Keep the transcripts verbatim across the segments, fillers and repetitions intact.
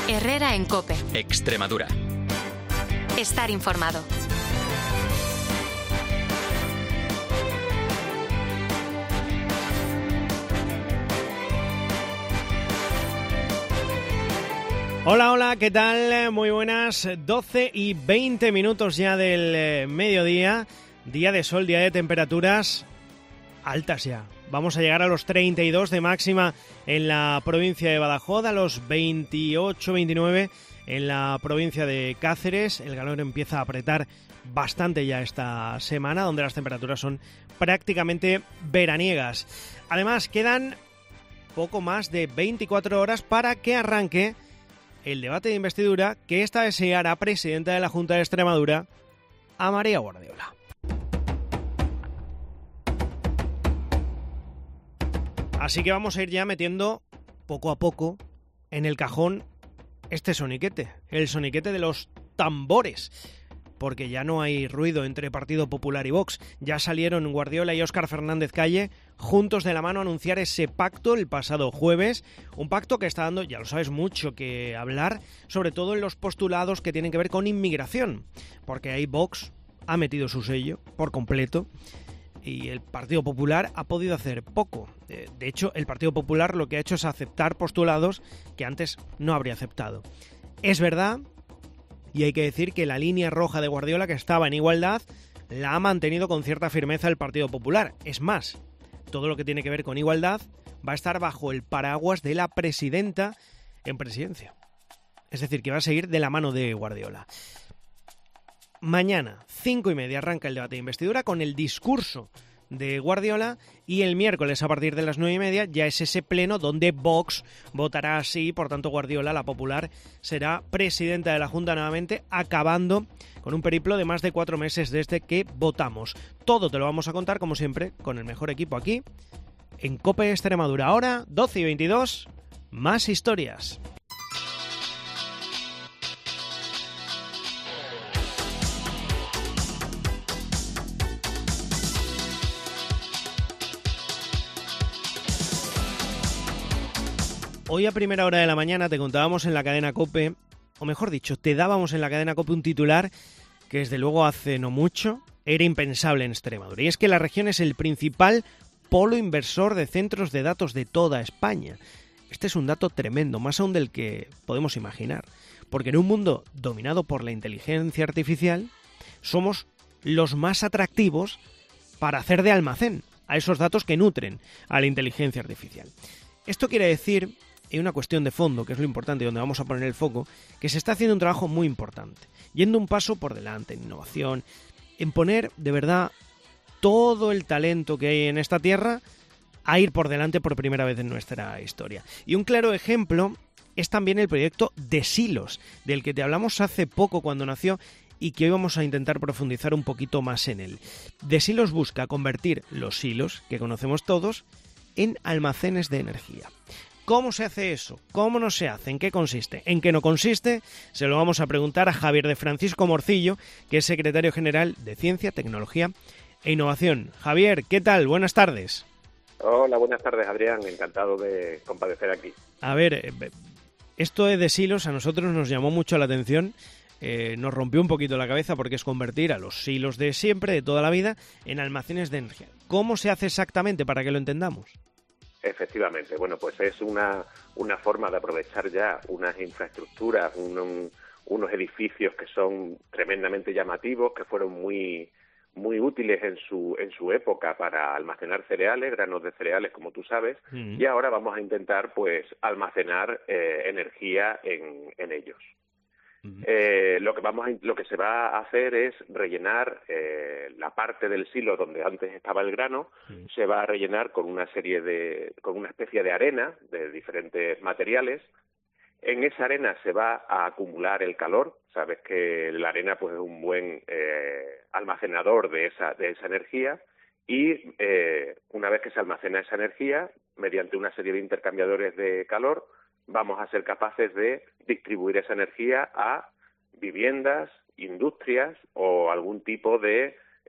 Herrera en COPE. Extremadura. Estar informado. Hola, hola, ¿qué tal? Muy buenas, doce y veinte minutos ya del eh, mediodía, día de sol, día de temperaturas altas ya. Vamos a llegar a los treinta y dos de máxima en la provincia de Badajoz, a los veintiocho, veintinueve en la provincia de Cáceres. El calor empieza a apretar bastante ya esta semana, donde las temperaturas son prácticamente veraniegas. Además, quedan poco más de veinticuatro horas para que arranque el debate de investidura que esta vez se hará presidenta de la Junta de Extremadura, a María Guardiola. Así que vamos a ir ya metiendo poco a poco en el cajón este soniquete, el soniquete de los tambores, porque ya no hay ruido entre Partido Popular y Vox. Ya salieron Guardiola y Óscar Fernández Calle juntos de la mano a anunciar ese pacto el pasado jueves, un pacto que está dando, ya lo sabes, mucho que hablar, sobre todo en los postulados que tienen que ver con inmigración, porque ahí Vox ha metido su sello por completo y el Partido Popular ha podido hacer poco. De hecho, el Partido Popular lo que ha hecho es aceptar postulados que antes no habría aceptado. Es verdad, y hay que decir que la línea roja de Guardiola, que estaba en igualdad, la ha mantenido con cierta firmeza el Partido Popular. Es más, todo lo que tiene que ver con igualdad va a estar bajo el paraguas de la presidenta en presidencia. Es decir, que va a seguir de la mano de Guardiola. Mañana, cinco y media, arranca el debate de investidura con el discurso de Guardiola, y el miércoles a partir de las nueve y media ya es ese pleno donde Vox votará así. Por tanto, Guardiola, la popular, será presidenta de la Junta nuevamente, acabando con un periplo de más de cuatro meses desde que votamos. Todo te lo vamos a contar, como siempre, con el mejor equipo aquí en COPE Extremadura. Ahora, doce y veintidós, más historias. Hoy a primera hora de la mañana te contábamos en la cadena COPE, o mejor dicho, te dábamos en la cadena COPE un titular que desde luego hace no mucho era impensable en Extremadura. Y es que la región es el principal polo inversor de centros de datos de toda España. Este es un dato tremendo, más aún del que podemos imaginar. Porque en un mundo dominado por la inteligencia artificial, somos los más atractivos para hacer de almacén a esos datos que nutren a la inteligencia artificial. Esto quiere decir, y una cuestión de fondo, que es lo importante y donde vamos a poner el foco, que se está haciendo un trabajo muy importante, yendo un paso por delante en innovación, en poner de verdad todo el talento que hay en esta tierra a ir por delante por primera vez en nuestra historia. Y un claro ejemplo es también el proyecto de Silos, del que te hablamos hace poco cuando nació y que hoy vamos a intentar profundizar un poquito más en él. De Silos busca convertir los silos, que conocemos todos, en almacenes de energía. ¿Cómo se hace eso? ¿Cómo no se hace? ¿En qué consiste? ¿En qué no consiste? Se lo vamos a preguntar a Javier de Francisco Morcillo, que es secretario general de Ciencia, Tecnología e Innovación. Javier, ¿qué tal? Buenas tardes. Hola, buenas tardes, Adrián. Encantado de comparecer aquí. A ver, esto de silos a nosotros nos llamó mucho la atención. Eh, nos rompió un poquito la cabeza porque es convertir a los silos de siempre, de toda la vida, en almacenes de energía. ¿Cómo se hace exactamente para que lo entendamos? Efectivamente, bueno, pues es una, una forma de aprovechar ya unas infraestructuras, un, un, unos edificios que son tremendamente llamativos, que fueron muy muy útiles en su en su época para almacenar cereales, granos de cereales, como tú sabes, mm. y ahora vamos a intentar pues almacenar eh, energía en, en ellos. Uh-huh. Eh, lo que vamos a, lo que se va a hacer es rellenar eh, la parte del silo donde antes estaba el grano. Uh-huh. Se va a rellenar con una serie de con una especie de arena de diferentes materiales. En esa arena se va a acumular el calor. Sabes que la arena pues es un buen eh, almacenador de esa de esa energía, y eh, una vez que se almacena esa energía mediante una serie de intercambiadores de calor, vamos a ser capaces de distribuir esa energía a viviendas, industrias o algún tipo de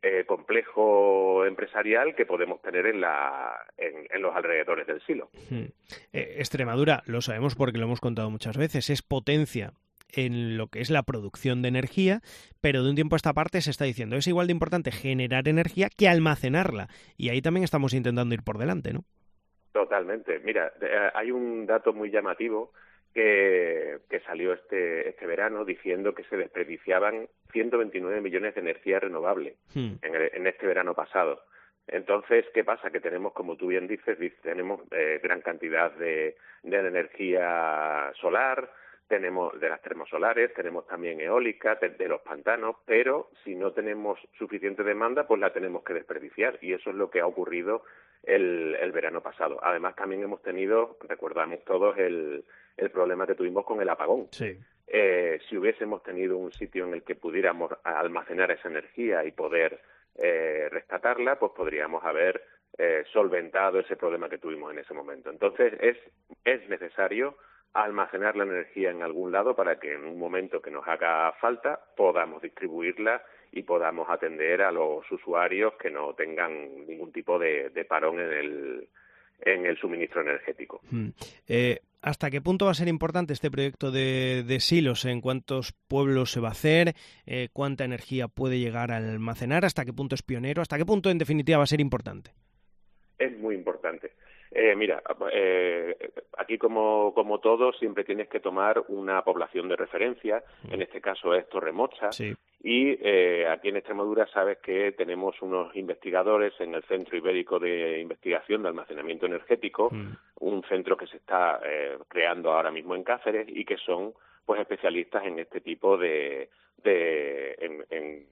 eh, complejo empresarial que podemos tener en, la, en, en los alrededores del silo. Hmm. Eh, Extremadura, lo sabemos porque lo hemos contado muchas veces, es potencia en lo que es la producción de energía, pero de un tiempo a esta parte se está diciendo es igual de importante generar energía que almacenarla, y ahí también estamos intentando ir por delante, ¿no? Totalmente. Mira, hay un dato muy llamativo que, que salió este, este verano diciendo que se desperdiciaban ciento veintinueve millones de energía renovable hmm. en, el, en este verano pasado. Entonces, ¿qué pasa? Que tenemos, como tú bien dices, tenemos eh, gran cantidad de, de energía solar, tenemos de las termosolares, tenemos también eólica, de, de los pantanos, pero si no tenemos suficiente demanda, pues la tenemos que desperdiciar, y eso es lo que ha ocurrido el, el verano pasado. Además, también hemos tenido, recordamos todos, el, el problema que tuvimos con el apagón. Sí. Eh, si hubiésemos tenido un sitio en el que pudiéramos almacenar esa energía y poder eh, rescatarla, pues podríamos haber eh, solventado ese problema que tuvimos en ese momento. Entonces, es, es necesario almacenar la energía en algún lado para que en un momento que nos haga falta podamos distribuirla y podamos atender a los usuarios que no tengan ningún tipo de, de parón en el, en el suministro energético. Hmm. Eh, ¿Hasta qué punto va a ser importante este proyecto de, de silos? ¿En cuántos pueblos se va a hacer? Eh, ¿Cuánta energía puede llegar a almacenar? ¿Hasta qué punto es pionero? ¿Hasta qué punto, en definitiva, va a ser importante? Es muy importante. Eh, mira, eh, aquí como, como todo siempre tienes que tomar una población de referencia, en este caso es Torremocha, sí. y eh, aquí en Extremadura sabes que tenemos unos investigadores en el Centro Ibérico de Investigación de Almacenamiento Energético, mm. un centro que se está eh, creando ahora mismo en Cáceres y que son pues especialistas en este tipo de, de en, en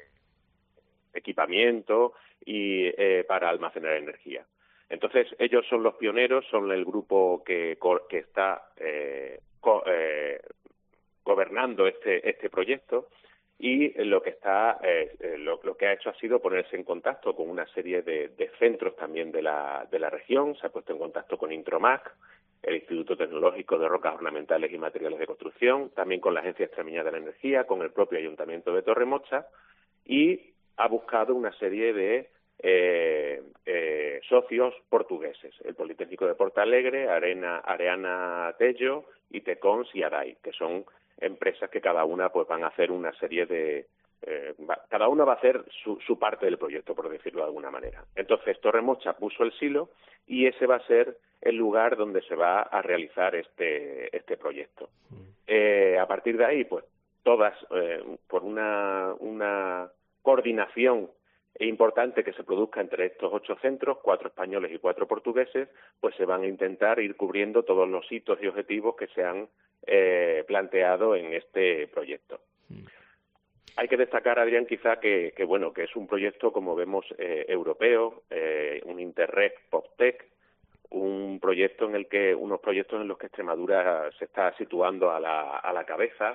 equipamiento y eh, para almacenar energía. Entonces, ellos son los pioneros, son el grupo que, que está eh, co, eh, gobernando este, este proyecto, y lo que está eh, lo, lo que ha hecho ha sido ponerse en contacto con una serie de, de centros también de la, de la región. Se ha puesto en contacto con Intromac, el Instituto Tecnológico de Rocas Ornamentales y Materiales de Construcción, también con la Agencia Extremeña de la Energía, con el propio Ayuntamiento de Torremocha, y ha buscado una serie de Eh, eh, socios portugueses, el Politécnico de Portalegre, Arena, Areana Tello y Tecons y Adai, que son empresas que cada una pues van a hacer una serie de... Eh, va, cada una va a hacer su, su parte del proyecto, por decirlo de alguna manera. Entonces, Torremocha puso el silo y ese va a ser el lugar donde se va a realizar este, este proyecto. Eh, a partir de ahí, pues todas, eh, por una, una coordinación es importante que se produzca entre estos ocho centros, cuatro españoles y cuatro portugueses, pues se van a intentar ir cubriendo todos los hitos y objetivos que se han eh, planteado en este proyecto. Mm. Hay que destacar, Adrián, quizá que, que bueno, que es un proyecto, como vemos, eh, europeo, eh, un Interreg PopTech, un proyecto en el que, unos proyectos en los que Extremadura se está situando a la, a la cabeza,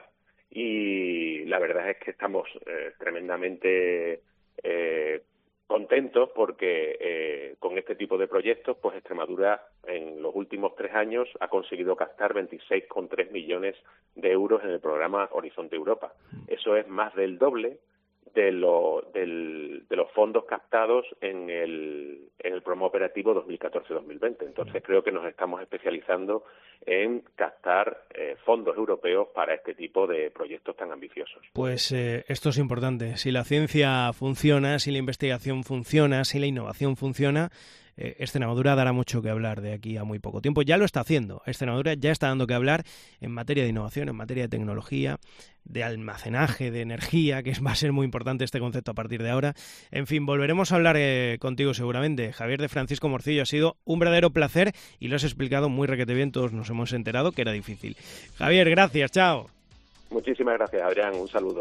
y la verdad es que estamos eh, tremendamente Eh, contentos porque eh, con este tipo de proyectos pues Extremadura en los últimos tres años ha conseguido captar veintiséis coma tres millones de euros en el programa Horizonte Europa. Eso es más del doble de, lo, del, de los fondos captados en el, en el programa operativo dos mil catorce dos mil veinte. Entonces creo que nos estamos especializando en captar eh, fondos europeos para este tipo de proyectos tan ambiciosos. Pues eh, esto es importante. Si la ciencia funciona, si la investigación funciona, si la innovación funciona, eh, Extremadura dará mucho que hablar de aquí a muy poco tiempo. Ya lo está haciendo. Extremadura ya está dando que hablar en materia de innovación, en materia de tecnología, de almacenaje de energía, que va a ser muy importante este concepto a partir de ahora. En fin, volveremos a hablar eh, contigo seguramente. Javier de Francisco Morcillo, ha sido un verdadero placer y lo has explicado muy requete bien. Todos nos hemos enterado que era difícil. Javier, gracias, chao. Muchísimas gracias, Adrián, un saludo.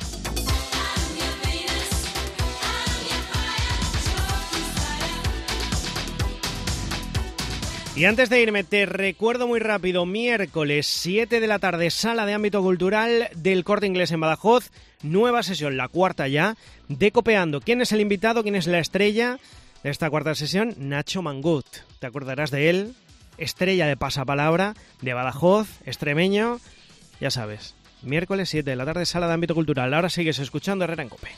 Y antes de irme, te recuerdo muy rápido, miércoles siete de la tarde, sala de ámbito cultural del Corte Inglés en Badajoz, nueva sesión, la cuarta ya, de Copeando. ¿Quién es el invitado? ¿Quién es la estrella de esta cuarta sesión? Nacho Mangut. ¿Te acordarás de él? Estrella de pasapalabra, de Badajoz, extremeño, ya sabes. Miércoles siete de la tarde, sala de ámbito cultural. Ahora sigues escuchando Herrera en COPE.